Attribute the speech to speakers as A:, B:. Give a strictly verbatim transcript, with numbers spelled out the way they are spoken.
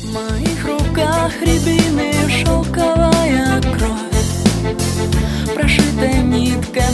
A: В моих руках рябины шелковая кровь, прошитая ниткой